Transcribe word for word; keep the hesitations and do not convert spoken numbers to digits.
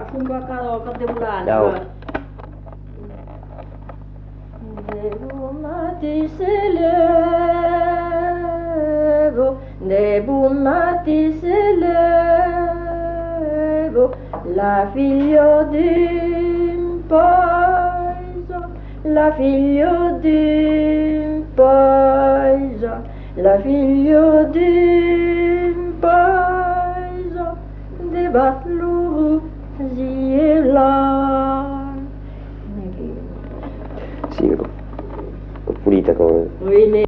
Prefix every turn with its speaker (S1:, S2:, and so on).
S1: fu qua contemporanea.
S2: Ciao.
S1: Debout matin se lève, debout matin se lève, la figlia d'un paese, la figlia d'un paese, la figlia d'un paese, débatte l'eau, zie là.
S2: Sì, ho pulita come...
S1: Oui,